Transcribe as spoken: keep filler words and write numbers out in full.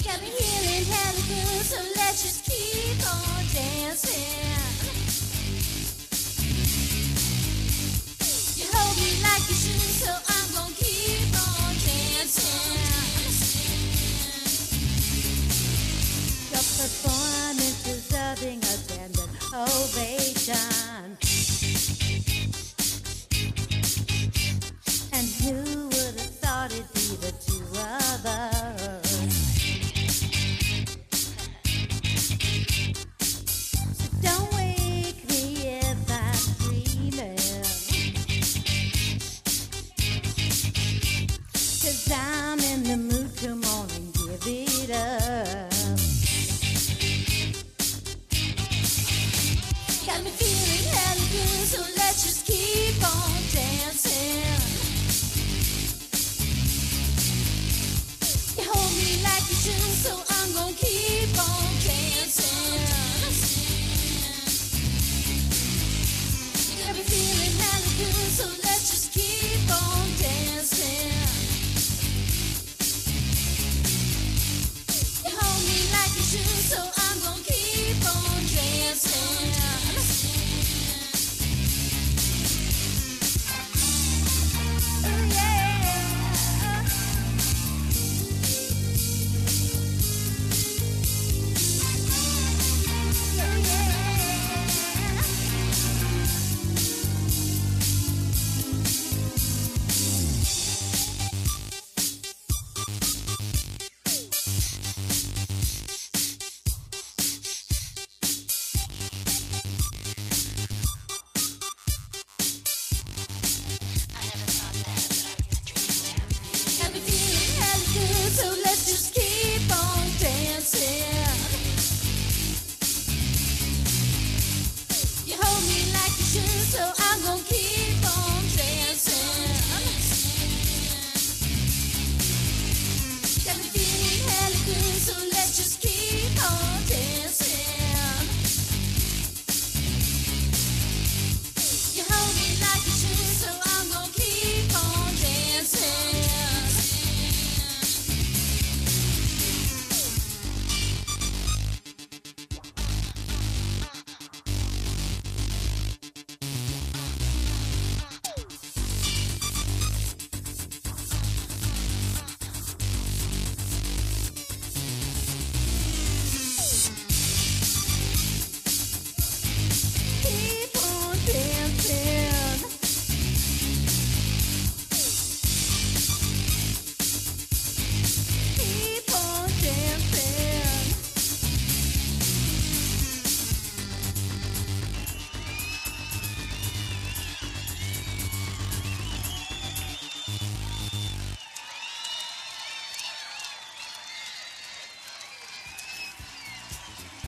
got me feeling hella good, so let's just keep on dancing. You hold me like you should, so I'm gonna keep on dancing. Your performance deserving a standing ovation. And who would have thought it'd be the two of us? So don't wake me if I'm dreaming, 'cause I'm in the mood, come on and give it up.